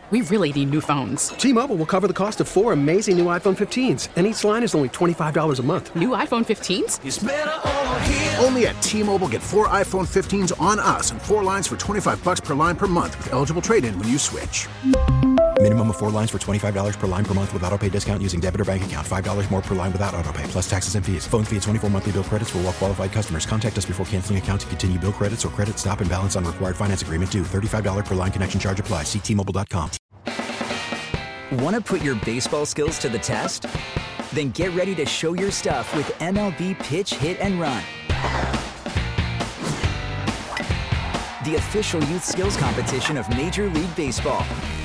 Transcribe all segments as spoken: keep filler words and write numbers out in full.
We really need new phones. T-Mobile will cover the cost of four amazing new iPhone fifteens, and each line is only twenty-five dollars a month. New iPhone fifteens? It's better over here. Only at T-Mobile, get four iPhone fifteens on us and four lines for twenty-five bucks per line per month with eligible trade-in when you switch. Minimum of four lines for twenty-five dollars per line per month with autopay discount using debit or bank account. five dollars more per line without autopay, plus taxes and fees. Phone fee at twenty-four monthly bill credits for well-qualified customers. Contact us before canceling account to continue bill credits or credit stop and balance on required finance agreement due. thirty-five dollars per line connection charge applies. See T Mobile dot com. Want to put your baseball skills to the test? Then get ready to show your stuff with M L B Pitch, Hit, and Run. The official youth skills competition of Major League Baseball.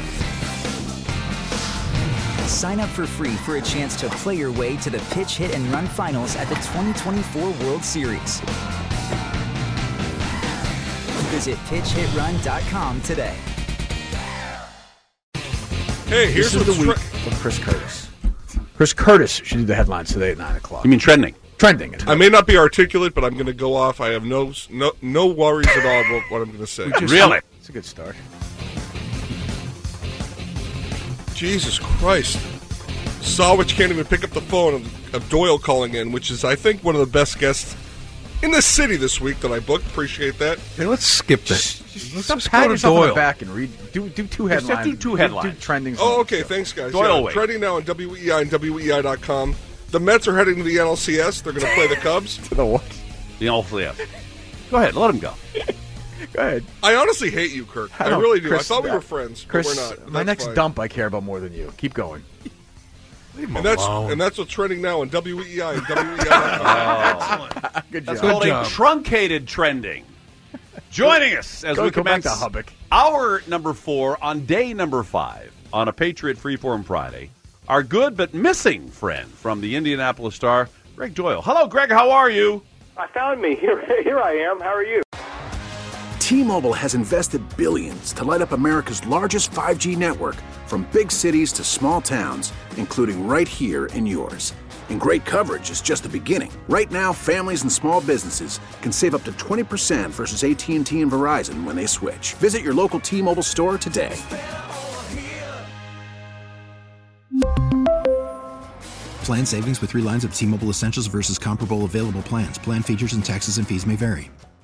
Sign up for free for a chance to play your way to the Pitch, Hit, and Run finals at the twenty twenty-four World Series. Visit pitch hit run dot com today. Hey, here's this is the tre- week of Chris Curtis. Chris Curtis should do the headlines today at nine o'clock. You mean trending? Trending. I may not be articulate, but I'm going to go off. I have no no no worries at all about what I'm going to say. Just, really? It's a good start. Jesus Christ. Sawich can't even pick up the phone of, of Doyle calling in, which is, I think, one of the best guests in the city this week that I booked. Appreciate that. Hey, let's skip this. Let's Stop just patting go to yourself on the Doyle. back and read. Do do two Just headlines. do two headlines. Do, do trending. Oh, okay. Thanks, guys. Doyle, yeah, wait. trending now on W E I and W E I dot com. The Mets are heading to the N L C S. They're going to play the Cubs. To the what? The N L C S. Go ahead, let him go. Go ahead. I honestly hate you, Kirk. I, I know, really do. Chris, I thought we uh, were friends, Chris, but we're not. my That's next fine. dump I care about more than you. Keep going. Leave him And that's, alone. and that's what's trending now on W E I and W E I dot com. Good That's job. called job. a truncated trending. Joining us as Go- we go back commence to Hubbock. hour number four on day number five on a Patriot Freeform Friday, our good but missing friend from the Indianapolis Star, Greg Doyle. Hello, Greg. How are you? I found me. Here, here I am. How are you? T-Mobile has invested billions to light up America's largest five G network, from big cities to small towns, including right here in yours. And great coverage is just the beginning. Right now, families and small businesses can save up to twenty percent versus A T and T and Verizon when they switch. Visit your local T-Mobile store today. Plan savings with three lines of T Mobile Essentials versus comparable available plans. Plan features and taxes and fees may vary.